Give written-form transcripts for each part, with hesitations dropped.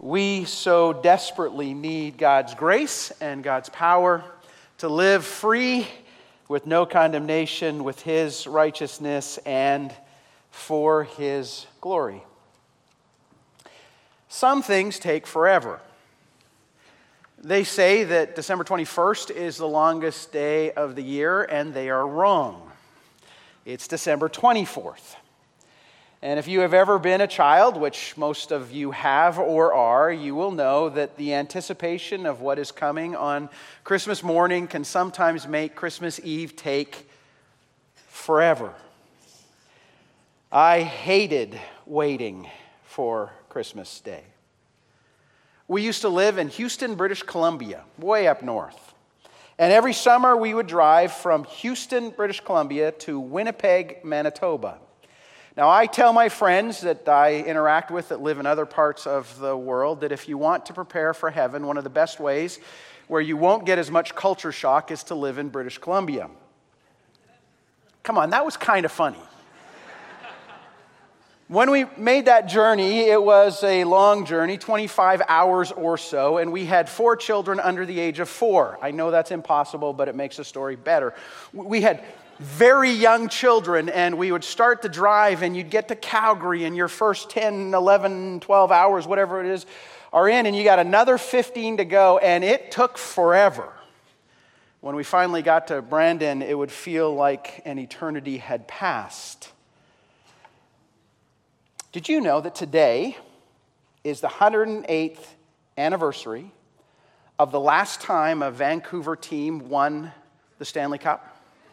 We so desperately need God's grace and God's power to live free with no condemnation, with His righteousness and for His glory. Some things take forever. They say that December 21st is the longest day of the year, and they are wrong. It's December 24th. And if you have ever been a child, which most of you have or are, you will know that the anticipation of what is coming on Christmas morning can sometimes make Christmas Eve take forever. I hated waiting for Christmas Day. We used to live in Houston, British Columbia, way up north. And every summer we would drive from Houston, British Columbia to Winnipeg, Manitoba. Now, I tell my friends that I interact with that live in other parts of the world that if you want to prepare for heaven, one of the best ways where you won't get as much culture shock is to live in British Columbia. Come on, that was kind of funny. When we made that journey, it was a long journey, 25 hours or so, and we had 4 children under the age of 4. I know that's impossible, but it makes the story better. We had very young children, and we would start the drive, and you'd get to Calgary, and your first 10, 11, 12 hours, whatever it is, are in, and you got another 15 to go, and it took forever. When we finally got to Brandon, it would feel like an eternity had passed. Did you know that today is the 108th anniversary of the last time a Vancouver team won the Stanley Cup?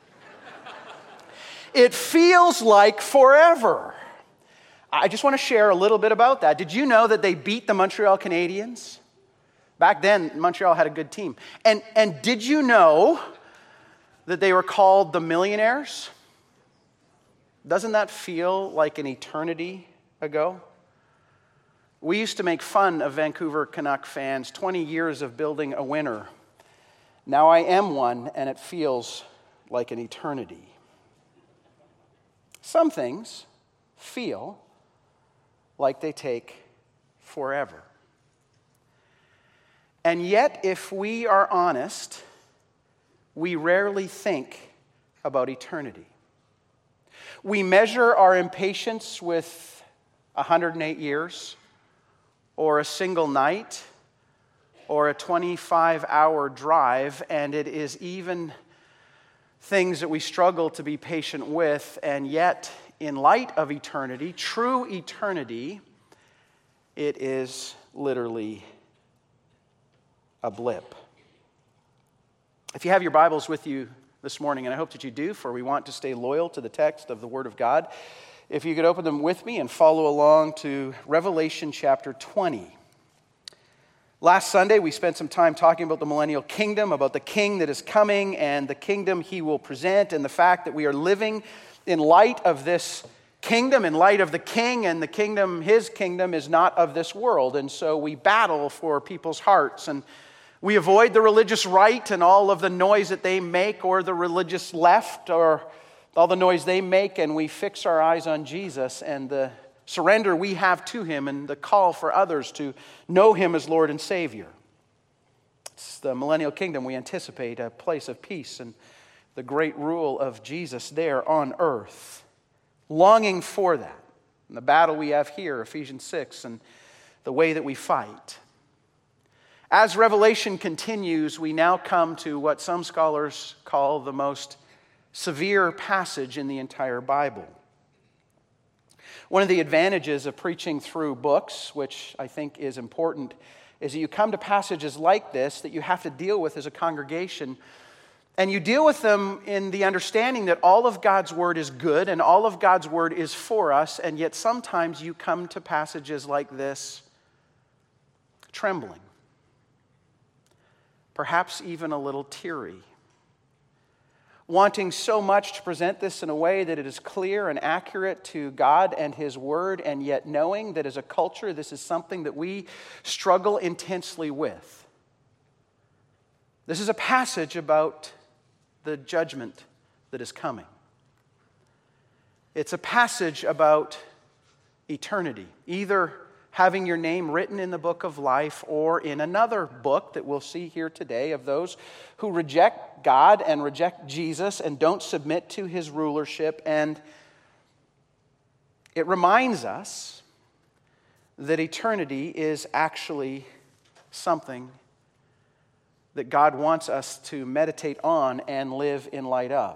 It feels like forever. I just want to share a little bit about that. Did you know that they beat the Montreal Canadiens? Back then, Montreal had a good team. And did you know that they were called the Millionaires? Doesn't that feel like an eternity ago? We used to make fun of Vancouver Canuck fans, 20 years of building a winner. Now I am one, and it feels like an eternity. Some things feel like they take forever. And yet, if we are honest, we rarely think about eternity. We measure our impatience with 108 years, or a single night, or a 25-hour drive, and it is even things that we struggle to be patient with, and yet, in light of eternity, true eternity, it is literally a blip. If you have your Bibles with you this morning, and I hope that you do, for we want to stay loyal to the text of the Word of God, if you could open them with me and follow along to Revelation chapter 20. Last Sunday, we spent some time talking about the millennial kingdom, about the king that is coming and the kingdom he will present, and the fact that we are living in light of this kingdom, in light of the king, and the kingdom, his kingdom, is not of this world. And so we battle for people's hearts, and we avoid the religious right and all of the noise that they make, or the religious left, or all the noise they make, and we fix our eyes on Jesus and the surrender we have to Him and the call for others to know Him as Lord and Savior. It's the millennial kingdom. We anticipate a place of peace and the great rule of Jesus there on earth. Longing for that. And the battle we have here, Ephesians 6, and the way that we fight. As Revelation continues, we now come to what some scholars call the most severe passage in the entire Bible. One of the advantages of preaching through books, which I think is important, is that you come to passages like this that you have to deal with as a congregation, and you deal with them in the understanding that all of God's Word is good and all of God's Word is for us, and yet sometimes you come to passages like this trembling, perhaps even a little teary, wanting so much to present this in a way that it is clear and accurate to God and His Word, and yet knowing that as a culture, this is something that we struggle intensely with. This is a passage about the judgment that is coming. It's a passage about eternity, either having your name written in the book of life or in another book that we'll see here today of those who reject God and reject Jesus and don't submit to his rulership. And it reminds us that eternity is actually something that God wants us to meditate on and live in light of.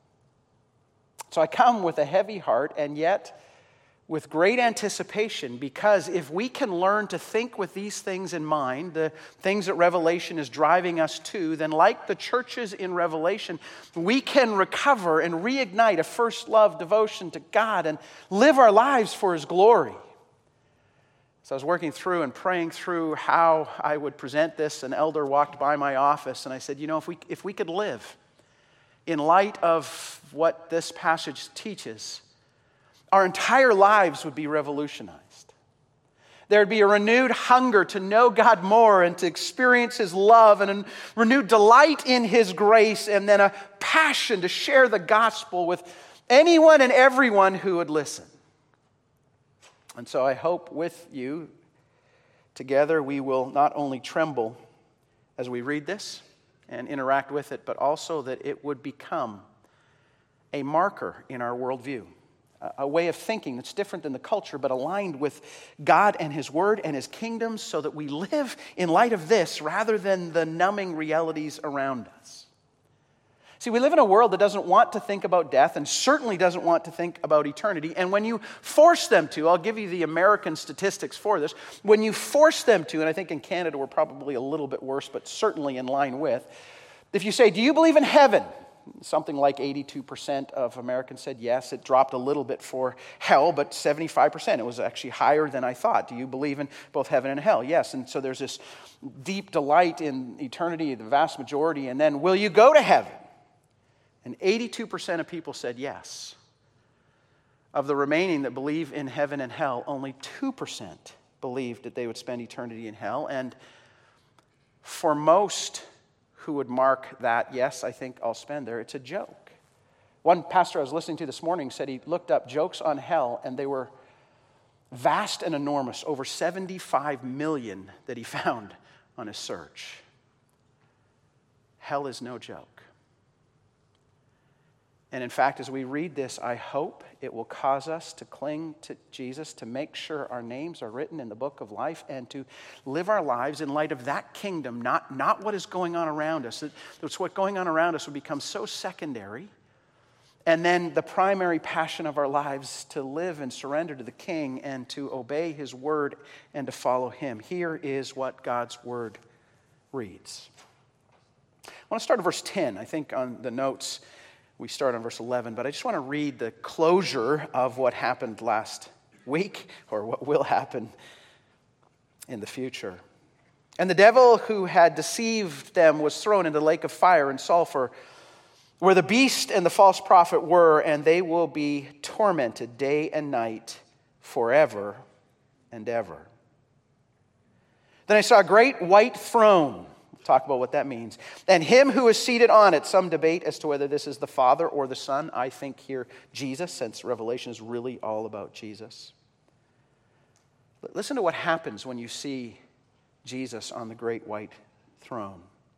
So I come with a heavy heart and yet with great anticipation, because if we can learn to think with these things in mind, the things that Revelation is driving us to, then like the churches in Revelation, we can recover and reignite a first love devotion to God and live our lives for his glory. So I was working through and praying through how I would present this. An elder walked by my office and I said, if we could live in light of what this passage teaches, our entire lives would be revolutionized. There'd be a renewed hunger to know God more and to experience his love and a renewed delight in his grace, and then a passion to share the gospel with anyone and everyone who would listen. And so I hope with you, together, we will not only tremble as we read this and interact with it, but also that it would become a marker in our worldview, a way of thinking that's different than the culture, but aligned with God and his word and his kingdom, so that we live in light of this rather than the numbing realities around us. See, we live in a world that doesn't want to think about death and certainly doesn't want to think about eternity. And when you force them to, I'll give you the American statistics for this, when you force them to, and I think in Canada we're probably a little bit worse, but certainly in line with, if you say, do you believe in heaven? Something like 82% of Americans said yes. It dropped a little bit for hell, but 75%. It was actually higher than I thought. Do you believe in both heaven and hell? Yes. And so there's this deep delight in eternity, the vast majority. And then, will you go to heaven? And 82% of people said yes. Of the remaining that believe in heaven and hell, only 2% believed that they would spend eternity in hell. And for most who would mark that, yes, I think I'll spend there, it's a joke. One pastor I was listening to this morning said he looked up jokes on hell, and they were vast and enormous, over 75 million that he found on his search. Hell is no joke. And in fact, as we read this, I hope it will cause us to cling to Jesus, to make sure our names are written in the book of life, and to live our lives in light of that kingdom, not what is going on around us. It's what going on around us will become so secondary. And then the primary passion of our lives to live and surrender to the King and to obey his word and to follow him. Here is what God's word reads. I want to start at verse 10. I think on the notes we start on verse 11, but I just want to read the closure of what happened last week, or what will happen in the future. And the devil who had deceived them was thrown into the lake of fire and sulfur, where the beast and the false prophet were, and they will be tormented day and night forever and ever. Then I saw a great white throne. Talk about what that means. And him who is seated on it. Some debate as to whether this is the Father or the Son. I think here Jesus, since Revelation is really all about Jesus. But listen to what happens when you see Jesus on the great white throne.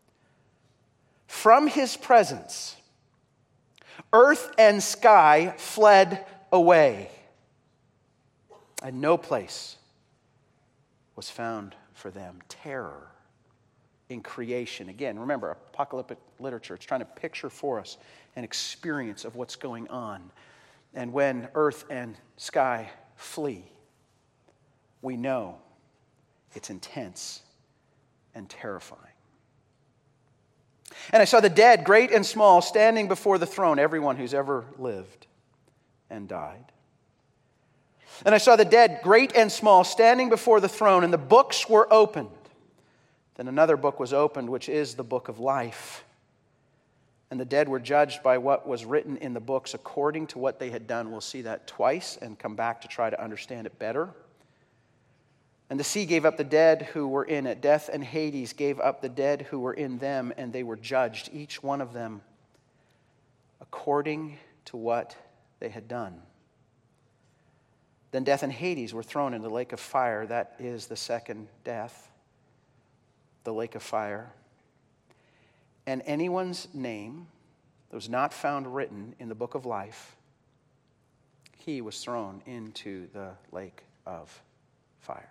From his presence, earth and sky fled away, and no place was found for them. Terror in creation. Again, remember, apocalyptic literature, it's trying to picture for us an experience of what's going on. And when earth and sky flee, we know it's intense and terrifying. And I saw the dead, great and small, standing before the throne, everyone who's ever lived and died. And I saw the dead, great and small, standing before the throne, and the books were opened. Then another book was opened, which is the book of life. And the dead were judged by what was written in the books according to what they had done. We'll see that twice and come back to try to understand it better. And the sea gave up the dead who were in it. Death and Hades gave up the dead who were in them, and they were judged, each one of them, according to what they had done. Then death and Hades were thrown into the lake of fire. That is the second death, the lake of fire. And anyone's name that was not found written in the book of life, he was thrown into the lake of fire.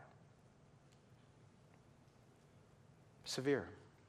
Severe.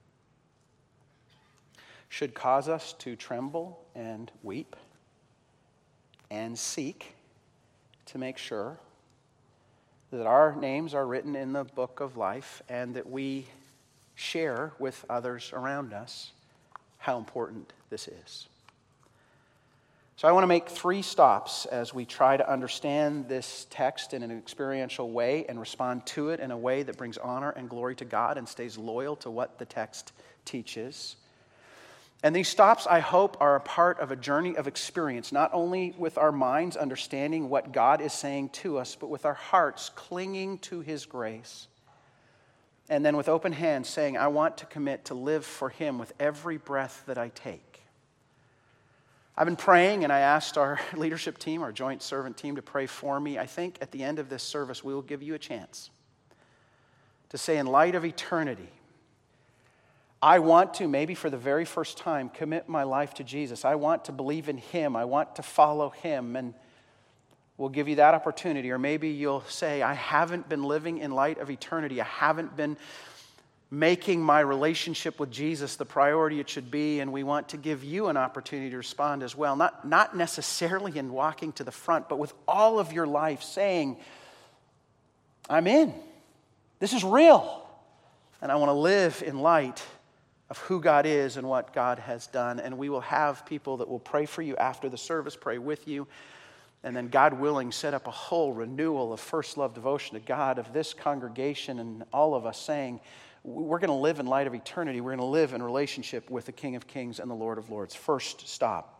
Should cause us to tremble and weep and seek to make sure that our names are written in the book of life and that we share with others around us how important this is. So I want to make 3 stops as we try to understand this text in an experiential way and respond to it in a way that brings honor and glory to God and stays loyal to what the text teaches. And these stops, I hope, are a part of a journey of experience, not only with our minds understanding what God is saying to us, but with our hearts clinging to His grace. And then with open hands saying, I want to commit to live for Him with every breath that I take. I've been praying, and I asked our leadership team, our joint servant team, to pray for me. I think at the end of this service, we will give you a chance to say, in light of eternity, I want to, maybe for the very first time, commit my life to Jesus. I want to believe in Him. I want to follow Him. And we'll give you that opportunity. Or maybe you'll say, I haven't been living in light of eternity. I haven't been making my relationship with Jesus the priority it should be, and we want to give you an opportunity to respond as well. Not necessarily in walking to the front, but with all of your life saying, I'm in. This is real. And I want to live in light of who God is and what God has done. And we will have people that will pray for you after the service, pray with you, and then, God willing, set up a whole renewal of first love devotion to God of this congregation and all of us saying, we're going to live in light of eternity. We're going to live in relationship with the King of Kings and the Lord of Lords. First stop.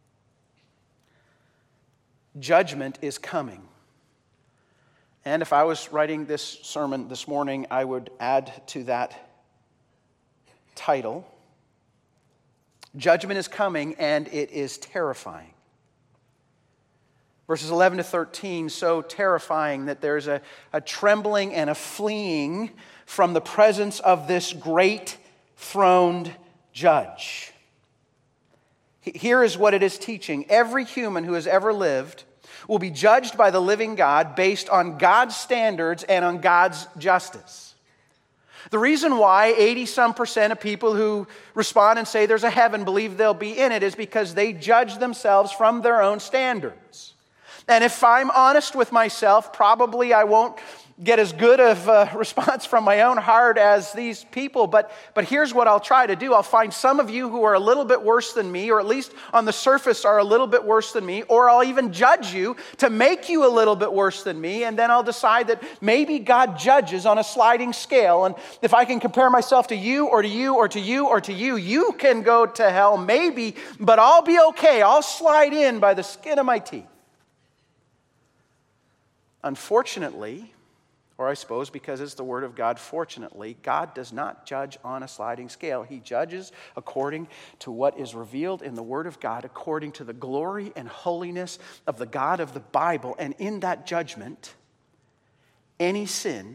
Judgment is coming. And if I was writing this sermon this morning, I would add to that title, Judgment is coming and it is terrifying. Verses 11 to 13, so terrifying that there's a trembling and a fleeing from the presence of this great throned judge. Here is what it is teaching. Every human who has ever lived will be judged by the living God based on God's standards and on God's justice. The reason why 80-some% of people who respond and say there's a heaven believe they'll be in it is because they judge themselves from their own standards. And if I'm honest with myself, probably I won't get as good of a response from my own heart as these people. But here's what I'll try to do. I'll find some of you who are a little bit worse than me, or at least on the surface are a little bit worse than me, or I'll even judge you to make you a little bit worse than me, and then I'll decide that maybe God judges on a sliding scale, and if I can compare myself to you, or to you, or to you, or to you, you can go to hell maybe, but I'll be okay. I'll slide in by the skin of my teeth. Unfortunately, or I suppose because it's the Word of God, fortunately, God does not judge on a sliding scale. He judges according to what is revealed in the Word of God, according to the glory and holiness of the God of the Bible. And in that judgment, any sin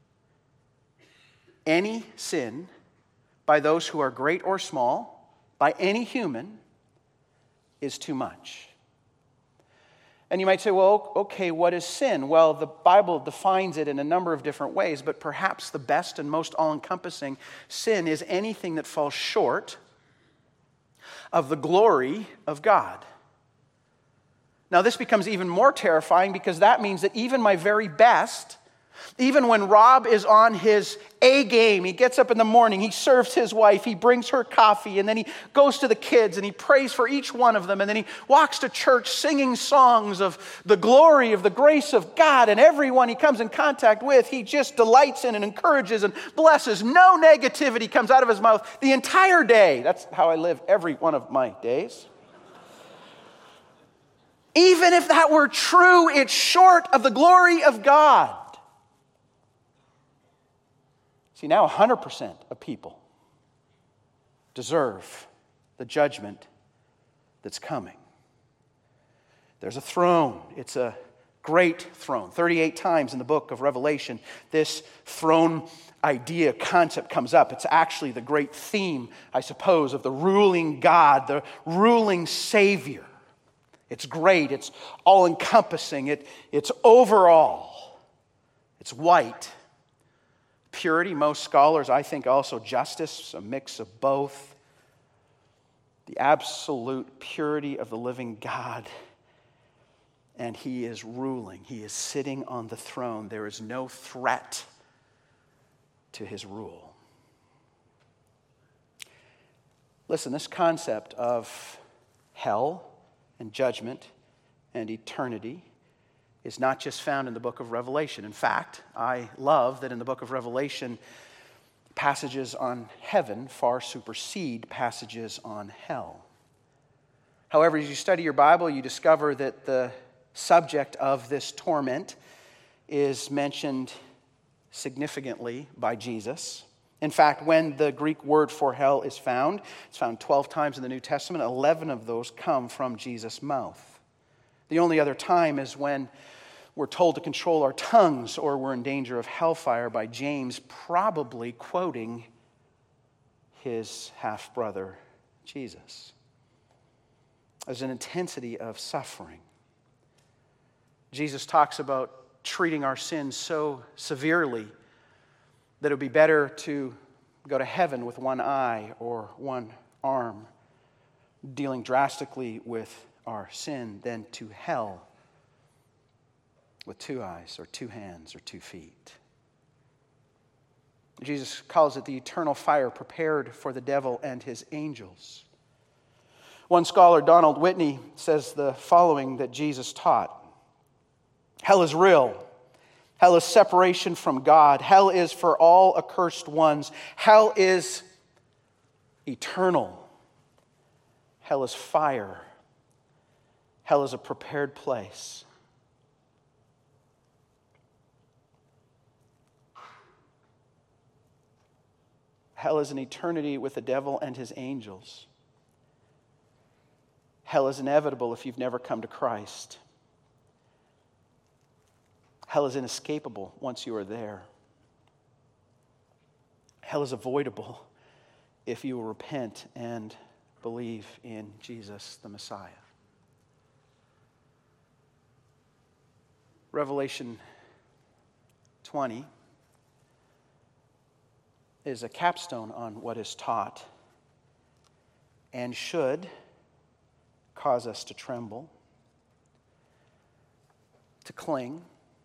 by those who are great or small, by any human, is too much. And you might say, well, okay, what is sin? Well, the Bible defines it in a number of different ways, but perhaps the best and most all-encompassing sin is anything that falls short of the glory of God. Now, this becomes even more terrifying because that means that even my very best, even when Rob is on his A game, he gets up in the morning, he serves his wife, he brings her coffee, and then he goes to the kids and he prays for each one of them, and then he walks to church singing songs of the glory of the grace of God, and everyone he comes in contact with, he just delights in and encourages and blesses. No negativity comes out of his mouth the entire day. That's how I live every one of my days. Even if that were true, it's short of the glory of God. See, now 100% of people deserve the judgment that's coming. There's a throne. It's a great throne. 38 times in the book of Revelation, this throne idea, concept comes up. It's actually the great theme, I suppose, of the ruling God, the ruling Savior. It's great. It's all-encompassing. It's overall. It's white. Purity, most scholars, I think also justice, a mix of both. The absolute purity of the living God. And He is ruling. He is sitting on the throne. There is no threat to His rule. Listen, this concept of hell and judgment and eternity is not just found in the book of Revelation. In fact, I love that in the book of Revelation, passages on heaven far supersede passages on hell. However, as you study your Bible, you discover that the subject of this torment is mentioned significantly by Jesus. In fact, when the Greek word for hell is found, it's found 12 times in the New Testament. 11 of those come from Jesus' mouth. The only other time is when we're told to control our tongues or we're in danger of hellfire by James, probably quoting his half-brother Jesus. There's an intensity of suffering. Jesus talks about treating our sins so severely that it would be better to go to heaven with one eye or one arm, dealing drastically with our sin, than to hell with 2 eyes or 2 hands or 2 feet. Jesus calls it the eternal fire prepared for the devil and his angels. One scholar, Donald Whitney, says the following that Jesus taught. Hell is real. Hell is separation from God. Hell is for all accursed ones. Hell is eternal. Hell is fire. Hell is a prepared place. Hell is an eternity with the devil and his angels. Hell is inevitable if you've never come to Christ. Hell is inescapable once you are there. Hell is avoidable if you will repent and believe in Jesus the Messiah. Revelation 20 is a capstone on what is taught and should cause us to tremble, to cling,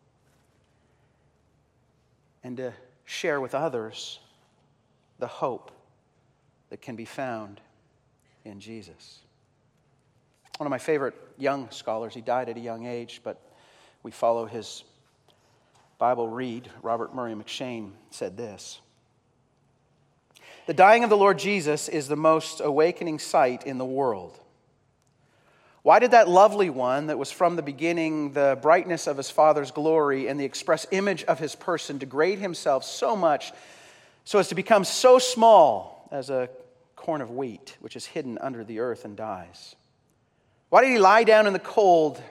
and to share with others the hope that can be found in Jesus. One of my favorite young scholars, he died at a young age, but we follow his Bible read, Robert Murray McCheyne, said this: "The dying of the Lord Jesus is the most awakening sight in the world. Why did that lovely one that was from the beginning the brightness of his Father's glory and the express image of his person degrade himself so much so as to become so small as a corn of wheat, which is hidden under the earth and dies? Why did he lie down in the cold,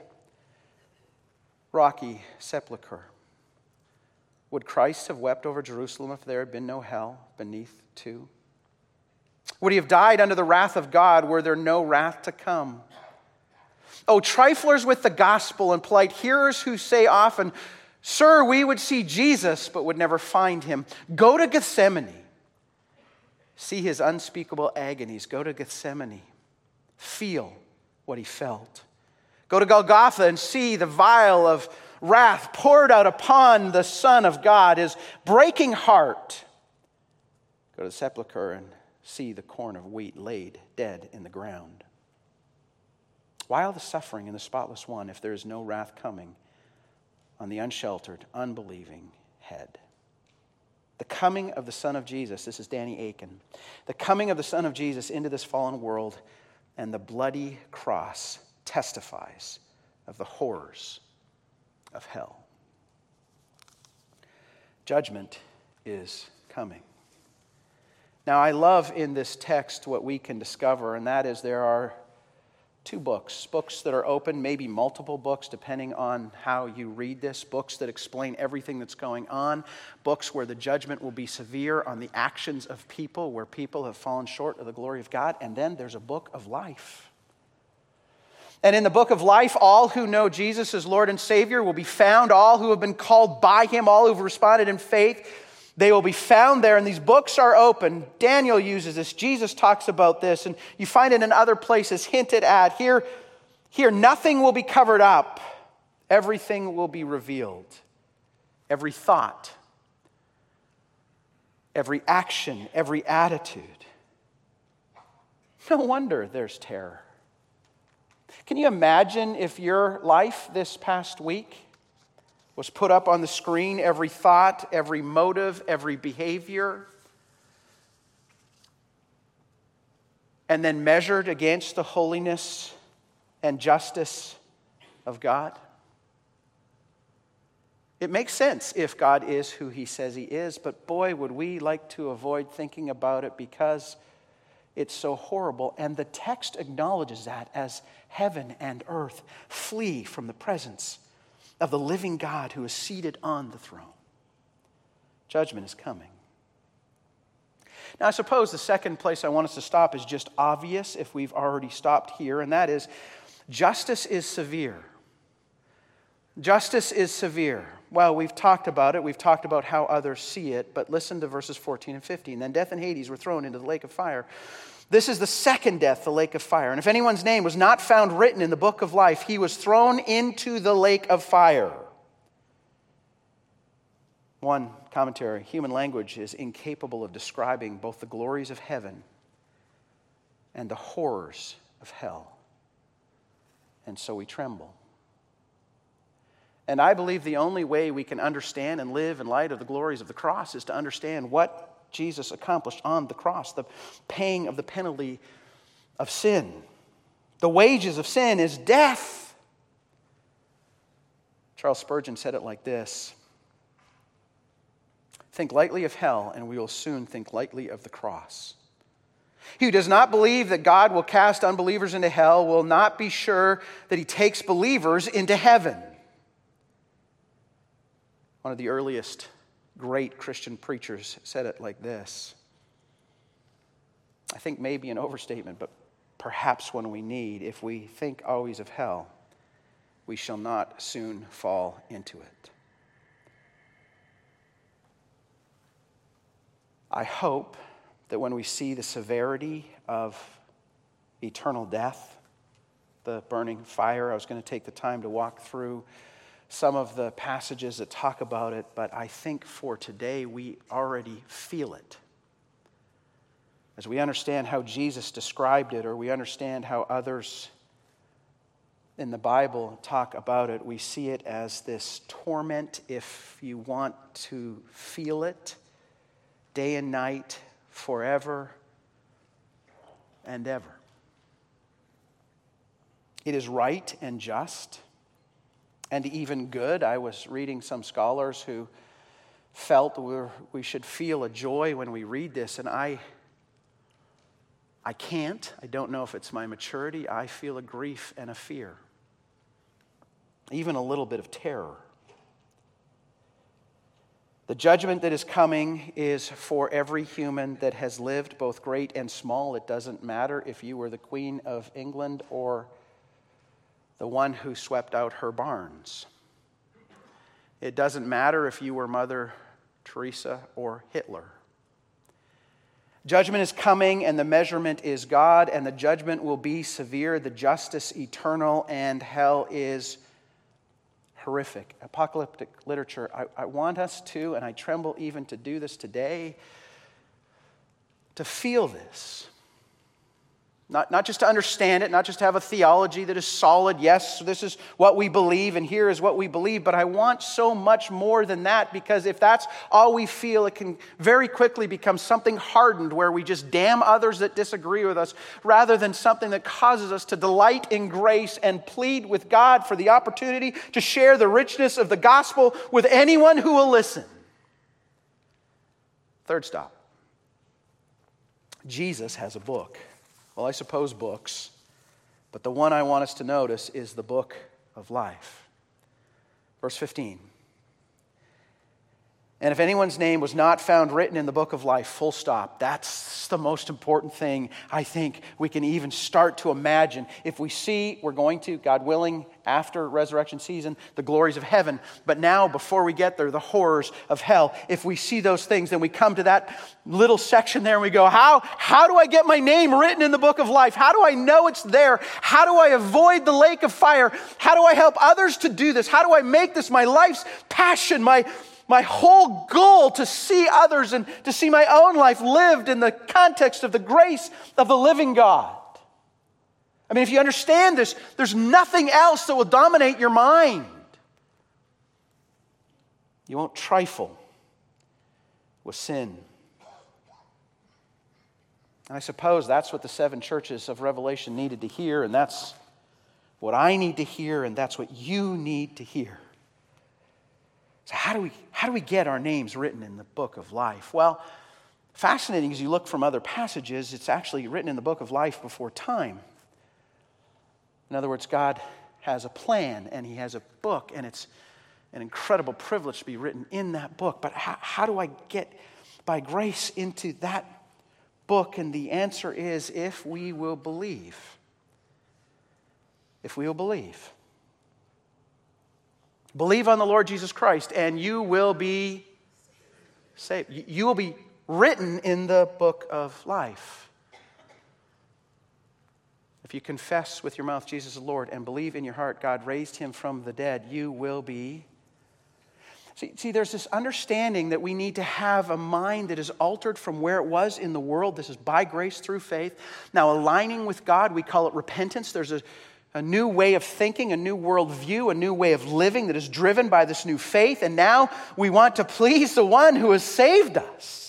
rocky sepulchre? Would Christ have wept over Jerusalem if there had been no hell beneath too? Would he have died under the wrath of God were there no wrath to come? Oh, triflers with the gospel and polite hearers who say often, 'Sir, we would see Jesus, but would never find him.' Go to Gethsemane. See his unspeakable agonies. Go to Gethsemane. Feel what he felt. Go to Golgotha and see the vial of wrath poured out upon the Son of God, his breaking heart. Go to the sepulchre and see the corn of wheat laid dead in the ground. Why all the suffering in the spotless one if there is no wrath coming on the unsheltered, unbelieving head?" The coming of the Son of Jesus, this is Danny Akin, the coming of the Son of Jesus into this fallen world and the bloody cross testifies of the horrors of hell. Judgment is coming. Now, I love in this text what we can discover, and that is there are 2 books. Books that are open, maybe multiple books, depending on how you read this. Books that explain everything that's going on. Books where the judgment will be severe on the actions of people, where people have fallen short of the glory of God. And then there's a book of life. And in the book of life, all who know Jesus as Lord and Savior will be found. All who have been called by Him, all who have responded in faith, they will be found there. And these books are open. Daniel uses this. Jesus talks about this. And you find it in other places hinted at. Here, nothing will be covered up. Everything will be revealed. Every thought, every action, every attitude. No wonder there's terror. Can you imagine if your life this past week was put up on the screen, every thought, every motive, every behavior, and then measured against the holiness and justice of God? It makes sense if God is who He says He is, but boy, would we like to avoid thinking about it because it's so horrible. And the text acknowledges that as heaven and earth flee from the presence of the living God who is seated on the throne. Judgment is coming. Now, I suppose the second place I want us to stop is just obvious if we've already stopped here, and that is justice is severe. Justice is severe. Well, we've talked about it. We've talked about how others see it, but listen to verses 14 and 15. Then death and Hades were thrown into the lake of fire. This is the second death, the lake of fire. And if anyone's name was not found written in the book of life, he was thrown into the lake of fire. One commentary, human language is incapable of describing both the glories of heaven and the horrors of hell. And so we tremble. And I believe the only way we can understand and live in light of the glories of the cross is to understand what Jesus accomplished on the cross, the paying of the penalty of sin. The wages of sin is death. Charles Spurgeon said it like this: think lightly of hell, and we will soon think lightly of the cross. He who does not believe that God will cast unbelievers into hell will not be sure that He takes believers into heaven. One of the earliest great Christian preachers said it like this. I think maybe an overstatement, but perhaps one we need. If we think always of hell, we shall not soon fall into it. I hope that when we see the severity of eternal death, the burning fire, I was going to take the time to walk through some of the passages that talk about it, but I think for today we already feel it. As we understand how Jesus described it, or we understand how others in the Bible talk about it, we see it as this torment, if you want to feel it, day and night, forever and ever. It is right and just and even good. I was reading some scholars who felt we should feel a joy when we read this, and I can't. I don't know if it's my maturity. I feel a grief and a fear, even a little bit of terror. The judgment that is coming is for every human that has lived, both great and small. It doesn't matter if you were the Queen of England or the one who swept out her barns. It doesn't matter if you were Mother Teresa or Hitler. Judgment is coming, and the measurement is God, and the judgment will be severe, the justice eternal, and hell is horrific. Apocalyptic literature, I want us to, and I tremble even to do this today, to feel this. Not just to understand it, not just to have a theology that is solid. Yes, this is what we believe, and here is what we believe. But I want so much more than that, because if that's all we feel, it can very quickly become something hardened where we just damn others that disagree with us, rather than something that causes us to delight in grace and plead with God for the opportunity to share the richness of the gospel with anyone who will listen. Third stop. Jesus has a book. Well, I suppose books But the one I want us to notice is the book of life. Verse 15. And if anyone's name was not found written in the book of life, full stop. That's the most important thing I think we can even start to imagine. If we see, we're going to, God willing, after resurrection season, the glories of heaven. But now, before we get there, the horrors of hell. If we see those things, then we come to that little section there and we go, how do I get my name written in the book of life? How do I know it's there? How do I avoid the lake of fire? How do I help others to do this? How do I make this my life's passion, my whole goal, to see others and to see my own life lived in the context of the grace of the living God? I mean, if you understand this, there's nothing else that will dominate your mind. You won't trifle with sin. And I suppose that's what the 7 churches of Revelation needed to hear, and that's what I need to hear, and that's what you need to hear. So how do we get our names written in the book of life? Well, fascinating as you look from other passages, it's actually written in the book of life before time. In other words, God has a plan and He has a book, and it's an incredible privilege to be written in that book. But how do I get by grace into that book? And the answer is if we will believe. If we will believe. Believe on the Lord Jesus Christ and you will be saved. You will be written in the book of life. If you confess with your mouth Jesus is Lord and believe in your heart God raised Him from the dead, you will be. See, there's this understanding that we need to have a mind that is altered from where it was in the world. This is by grace through faith. Now, aligning with God, we call it repentance. There's a new way of thinking, a new worldview, a new way of living that is driven by this new faith. And now we want to please the one who has saved us.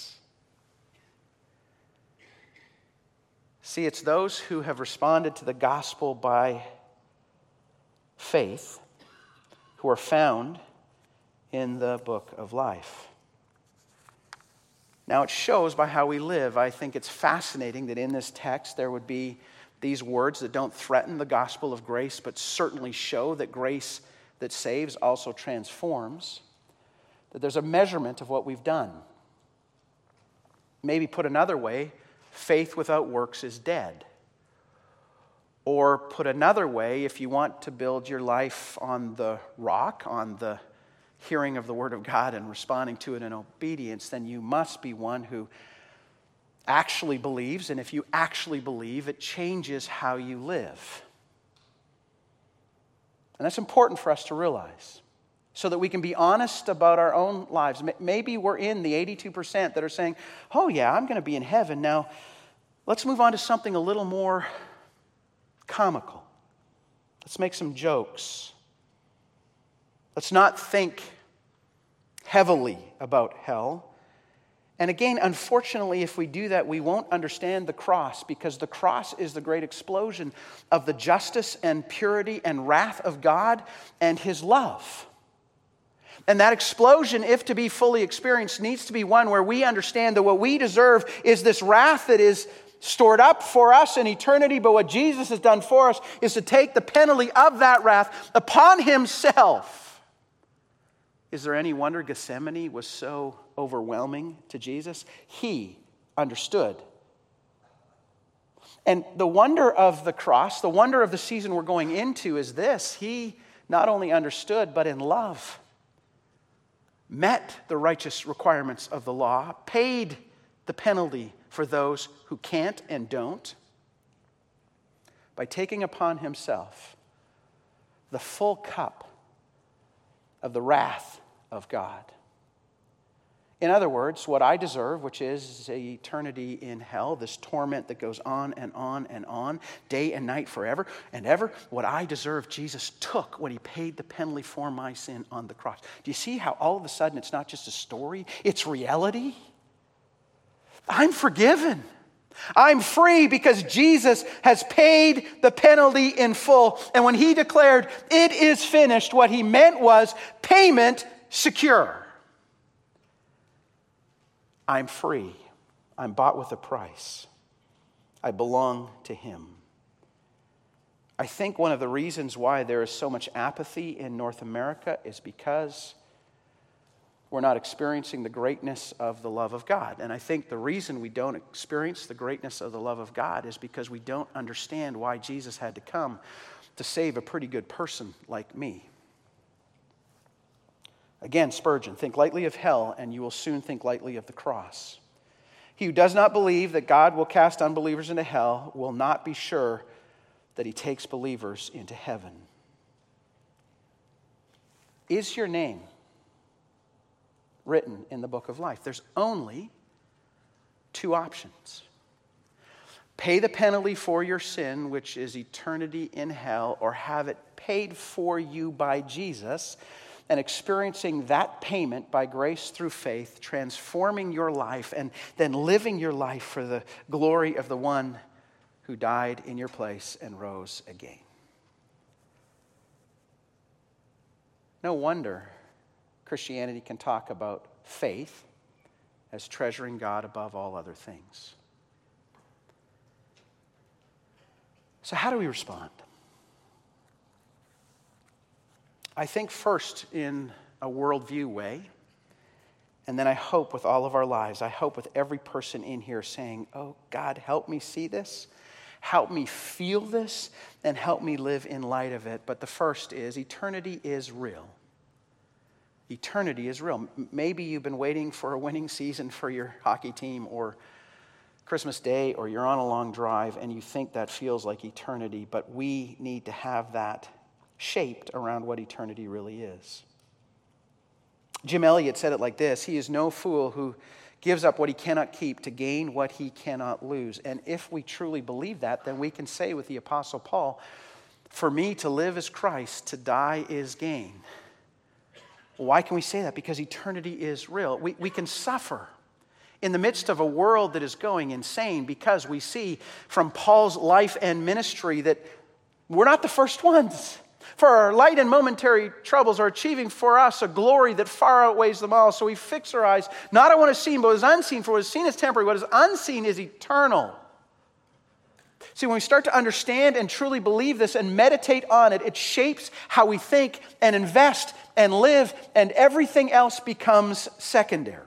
See, it's those who have responded to the gospel by faith who are found in the book of life. Now, it shows by how we live. I think it's fascinating that in this text there would be these words that don't threaten the gospel of grace, but certainly show that grace that saves also transforms. That there's a measurement of what we've done. Maybe put another way, faith without works is dead. Or put another way, if you want to build your life on the rock, on the hearing of the Word of God and responding to it in obedience, then you must be one who actually believes. And if you actually believe, it changes how you live. And that's important for us to realize so that we can be honest about our own lives. Maybe we're in the 82% that are saying, oh yeah, I'm going to be in heaven. Now, let's move on to something a little more comical. Let's make some jokes. Let's not think heavily about hell. And again, unfortunately, if we do that, we won't understand the cross, because the cross is the great explosion of the justice and purity and wrath of God and His love. And that explosion, if to be fully experienced, needs to be one where we understand that what we deserve is this wrath that is stored up for us in eternity, but what Jesus has done for us is to take the penalty of that wrath upon Himself. Is there any wonder Gethsemane was so overwhelming to Jesus? He understood. And the wonder of the cross, the wonder of the season we're going into is this: He not only understood, but in love met the righteous requirements of the law, paid the penalty for those who can't and don't, by taking upon Himself the full cup of the wrath of God. In other words, what I deserve, which is eternity in hell, this torment that goes on and on and on, day and night, forever and ever, what I deserve, Jesus took when He paid the penalty for my sin on the cross. Do you see how all of a sudden it's not just a story, it's reality? I'm forgiven. I'm free because Jesus has paid the penalty in full. And when He declared, "It is finished," what He meant was payment secure. I'm free. I'm bought with a price. I belong to Him. I think one of the reasons why there is so much apathy in North America is because we're not experiencing the greatness of the love of God. And I think the reason we don't experience the greatness of the love of God is because we don't understand why Jesus had to come to save a pretty good person like me. Again, Spurgeon, think lightly of hell and you will soon think lightly of the cross. He who does not believe that God will cast unbelievers into hell will not be sure that he takes believers into heaven. Is your name written in the book of life? There's only two options. Pay the penalty for your sin, which is eternity in hell, or have it paid for you by Jesus, and experiencing that payment by grace through faith, transforming your life, and then living your life for the glory of the one who died in your place and rose again. No wonder Christianity can talk about faith as treasuring God above all other things. So how do we respond? I think first in a worldview way, and then I hope with all of our lives, I hope with every person in here saying, oh God, help me see this, help me feel this, and help me live in light of it. But the first is, eternity is real. Eternity is real. Maybe you've been waiting for a winning season for your hockey team or Christmas Day, or you're on a long drive and you think that feels like eternity, but we need to have that shaped around what eternity really is. Jim Elliot said it like this: he is no fool who gives up what he cannot keep to gain what he cannot lose. And if we truly believe that, then we can say with the Apostle Paul, for me to live is Christ, to die is gain. Why can we say that? Because eternity is real. We can suffer in the midst of a world that is going insane because we see from Paul's life and ministry that we're not the first ones. For our light and momentary troubles are achieving for us a glory that far outweighs them all. So we fix our eyes not on what is seen, but what is unseen. For what is seen is temporary. What is unseen is eternal. See, when we start to understand and truly believe this and meditate on it, it shapes how we think and invest and live, and everything else becomes secondary.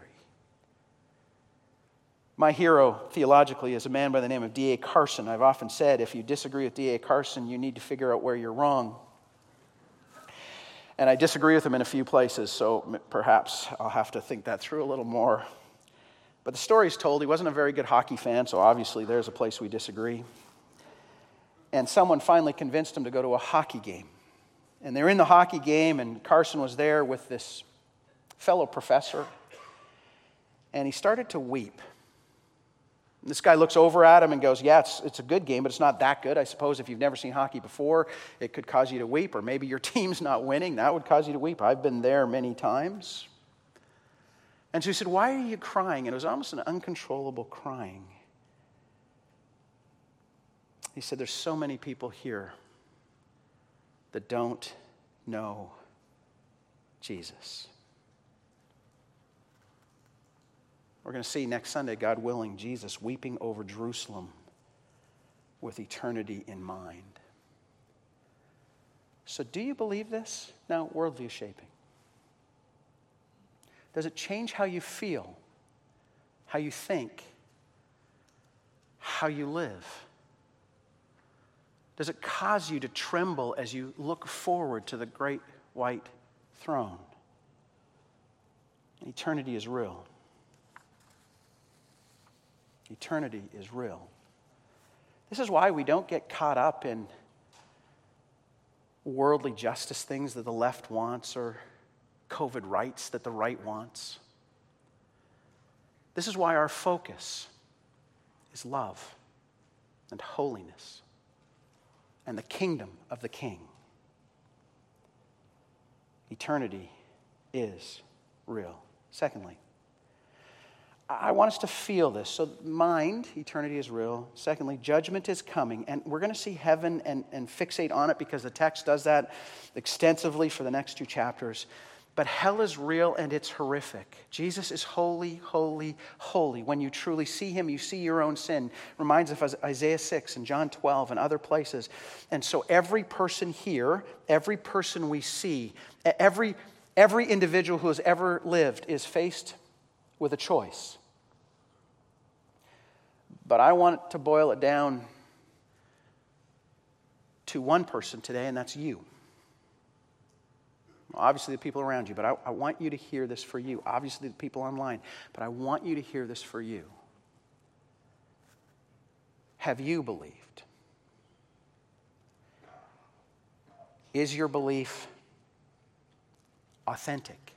My hero theologically is a man by the name of D.A. Carson. I've often said, if you disagree with D.A. Carson, you need to figure out where you're wrong. And I disagree with him in a few places, so perhaps I'll have to think that through a little more. But the story's told, he wasn't a very good hockey fan, so obviously there's a place we disagree. And someone finally convinced him to go to a hockey game. And they're in the hockey game, and Carson was there with this fellow professor. And he started to weep. And this guy looks over at him and goes, yeah, it's a good game, but it's not that good. I suppose if you've never seen hockey before, it could cause you to weep. Or maybe your team's not winning. That would cause you to weep. I've been there many times. And so he said, why are you crying? And it was almost an uncontrollable crying. He said, there's so many people here that don't know Jesus. We're going to see next Sunday, God willing, Jesus weeping over Jerusalem with eternity in mind. So do you believe this? Now, worldview shaping. Does it change how you feel, how you think, how you live? Does it cause you to tremble as you look forward to the great white throne? Eternity is real. Eternity is real. This is why we don't get caught up in worldly justice things that the left wants or COVID rights that the right wants. This is why our focus is love and holiness and the kingdom of the King. Eternity is real. Secondly, I want us to feel this. So mind, eternity is real. Secondly, judgment is coming. And we're going to see heaven and fixate on it because the text does that extensively for the next two chapters. But hell is real and it's horrific. Jesus is holy, holy, holy. When you truly see him, you see your own sin. Reminds us of Isaiah 6 and John 12 and other places. And so every person here, every person we see, every individual who has ever lived is faced with a choice. But I want to boil it down to one person today, and that's you. Obviously, the people around you, but I want you to hear this for you. Obviously, the people online, but I want you to hear this for you. Have you believed? Is your belief authentic?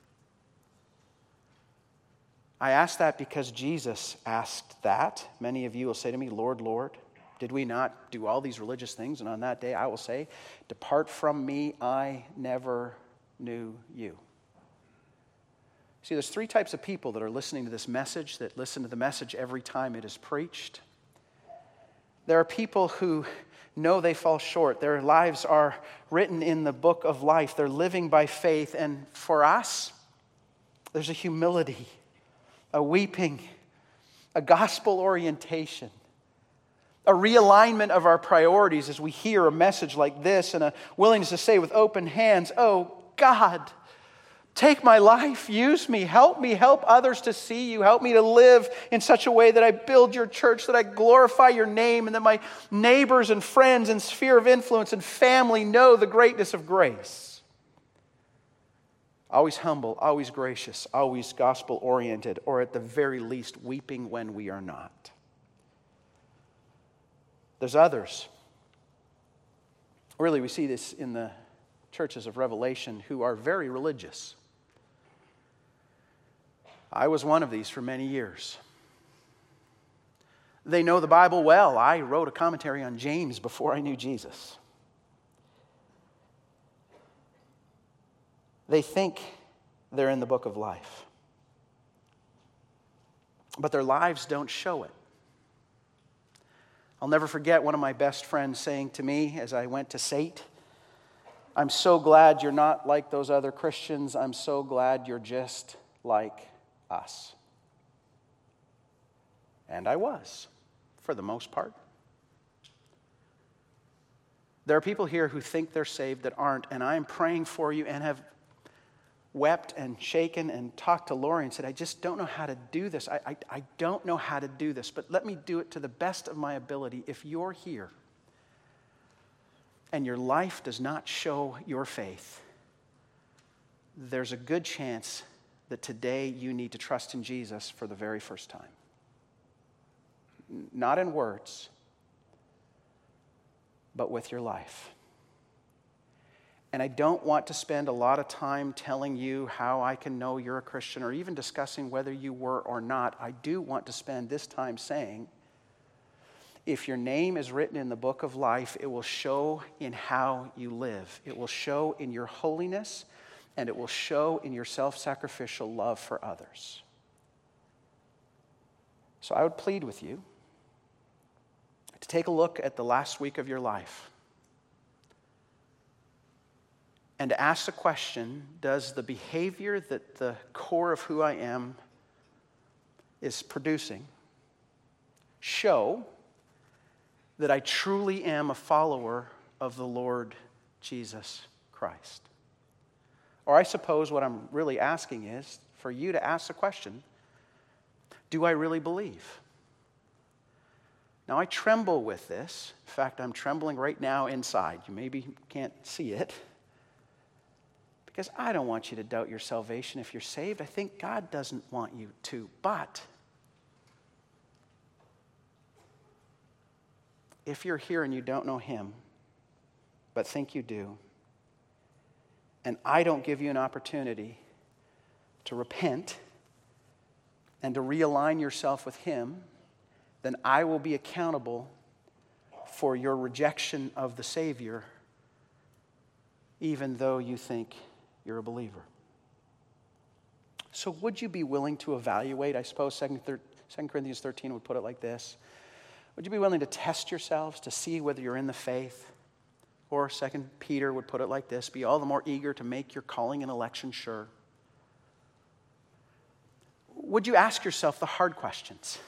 I ask that because Jesus asked that. Many of you will say to me, Lord, Lord, did we not do all these religious things? And on that day, I will say, depart from me, I never knew you. See, there's three types of people that are listening to this message, that listen to the message every time it is preached. There are people who know they fall short. Their lives are written in the book of life. They're living by faith. And for us, there's a humility, a weeping, a gospel orientation, a realignment of our priorities as we hear a message like this, and a willingness to say with open hands, oh, God, take my life, use me, help others to see you, help me to live in such a way that I build your church, that I glorify your name, and that my neighbors and friends and sphere of influence and family know the greatness of grace. Always humble, always gracious, always gospel-oriented, or at the very least, weeping when we are not. There's others. Really, we see this in the churches of Revelation who are very religious. I was one of these for many years. They know the Bible well. I wrote a commentary on James before I knew Jesus. They think they're in the book of life, but their lives don't show it. I'll never forget one of my best friends saying to me as I went to SAIT, I'm so glad you're not like those other Christians. I'm so glad you're just like us. And I was, for the most part. There are people here who think they're saved that aren't, and I am praying for you and have wept and shaken and talked to Lori and said, I just don't know how to do this. I don't know how to do this, but let me do it to the best of my ability. If you're here and your life does not show your faith, there's a good chance that today you need to trust in Jesus for the very first time. Not in words, but with your life. And I don't want to spend a lot of time telling you how I can know you're a Christian or even discussing whether you were or not. I do want to spend this time saying, if your name is written in the book of life, it will show in how you live. It will show in your holiness, and it will show in your self-sacrificial love for others. So I would plead with you to take a look at the last week of your life and to ask the question, does the behavior that the core of who I am is producing show that I truly am a follower of the Lord Jesus Christ? Or I suppose what I'm really asking is for you to ask the question, do I really believe? Now, I tremble with this. In fact, I'm trembling right now inside. You maybe can't see it. Because I don't want you to doubt your salvation if you're saved. I think God doesn't want you to. But if you're here and you don't know Him, but think you do, and I don't give you an opportunity to repent and to realign yourself with Him, then I will be accountable for your rejection of the Savior, even though you think you're a believer. So would you be willing to evaluate? I suppose 2 Corinthians 13 would put it like this. Would you be willing to test yourselves to see whether you're in the faith? Or 2 Peter would put it like this, be all the more eager to make your calling and election sure. would you ask yourself the hard questions?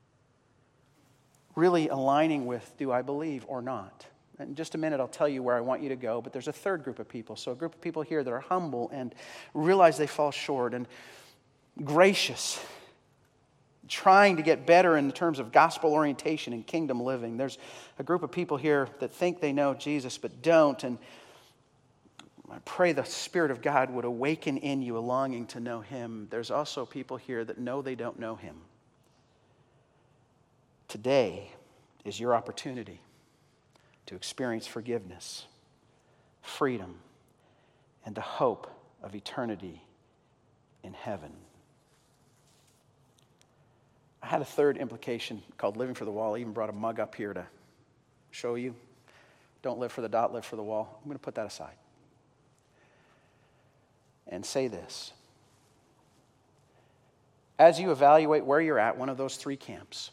Really aligning with, do I believe or not? In just a minute, I'll tell you where I want you to go, but there's a third group of people. So a group of people here that are humble and realize they fall short and gracious, trying to get better in terms of gospel orientation and kingdom living. There's a group of people here that think they know Jesus but don't, and I pray the Spirit of God would awaken in you a longing to know Him. There's also people here that know they don't know Him. Today is your opportunity to experience forgiveness, freedom, and the hope of eternity in heaven. I had a third implication called living for the wall. I even brought a mug up here to show you. Don't live for the dot, live for the wall. I'm going to put that aside and say this. As you evaluate where you're at, one of those three camps.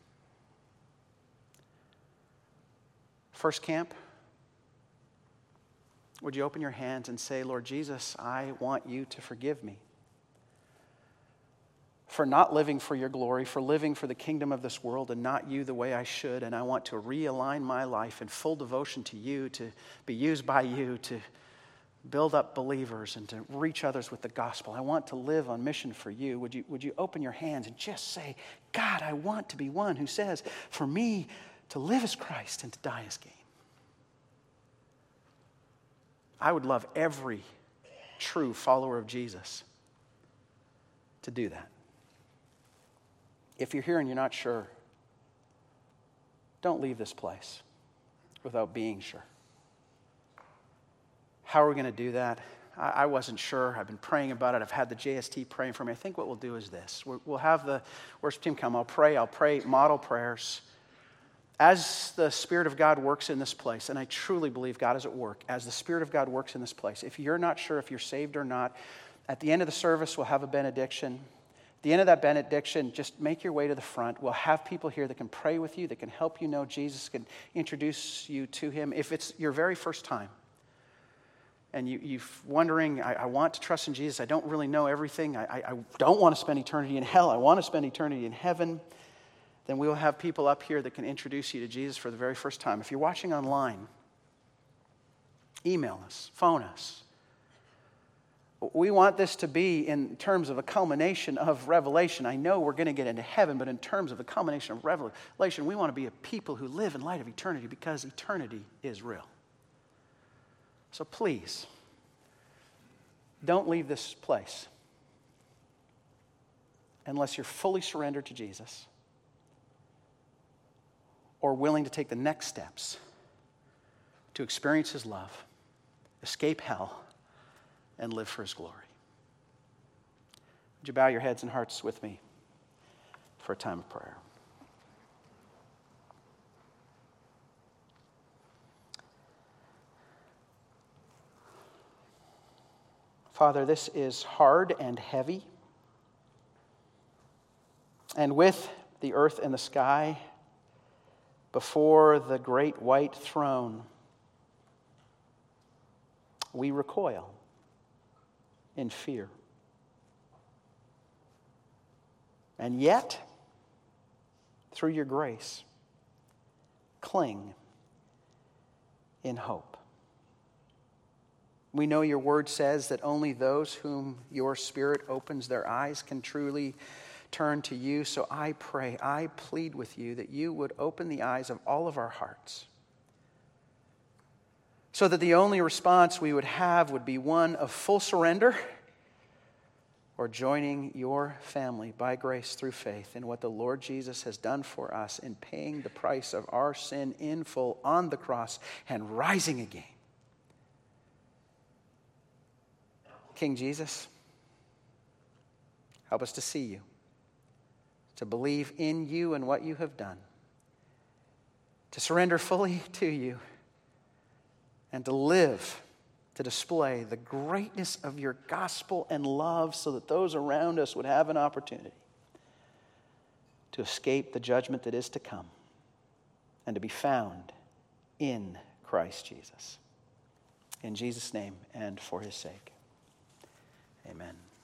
First camp, would you open your hands and say, Lord Jesus, I want you to forgive me for not living for your glory, for living for the kingdom of this world and not you the way I should, and I want to realign my life in full devotion to you, to be used by you, to build up believers and to reach others with the gospel. I want to live on mission for you. Would you open your hands and just say, God, I want to be one who says, for me to live as Christ and to die as gain. I would love every true follower of Jesus to do that. If you're here and you're not sure, don't leave this place without being sure. How are we going to do that? I wasn't sure. I've been praying about it. I've had the JST praying for me. I think what we'll do is this. We'll have the worship team come. I'll pray model prayers. As the Spirit of God works in this place, and I truly believe God is at work, as the Spirit of God works in this place, if you're not sure if you're saved or not, at the end of the service, we'll have a benediction. At the end of that benediction, just make your way to the front. We'll have people here that can pray with you, that can help you know Jesus, can introduce you to Him. If it's your very first time, and you're wondering, I want to trust in Jesus, I don't really know everything, I don't want to spend eternity in hell, I want to spend eternity in heaven, then we will have people up here that can introduce you to Jesus for the very first time. If you're watching online, email us, phone us. We want this to be in terms of a culmination of revelation. I know we're going to get into heaven, but in terms of a culmination of revelation, we want to be a people who live in light of eternity because eternity is real. So please, don't leave this place unless you're fully surrendered to Jesus or willing to take the next steps to experience His love, escape hell, and live for His glory. Would you bow your heads and hearts with me for a time of prayer? Father, this is hard and heavy. And with the earth and the sky before the great white throne, we recoil in fear. And yet, through your grace, cling in hope. We know your word says that only those whom your Spirit opens their eyes can truly turn to you. So I pray, I plead with you that you would open the eyes of all of our hearts so that the only response we would have would be one of full surrender or joining your family by grace through faith in what the Lord Jesus has done for us in paying the price of our sin in full on the cross and rising again. King Jesus, help us to see you, to believe in you and what you have done, to surrender fully to you, and to live to display the greatness of your gospel and love so that those around us would have an opportunity to escape the judgment that is to come and to be found in Christ Jesus. In Jesus' name and for His sake. Amen.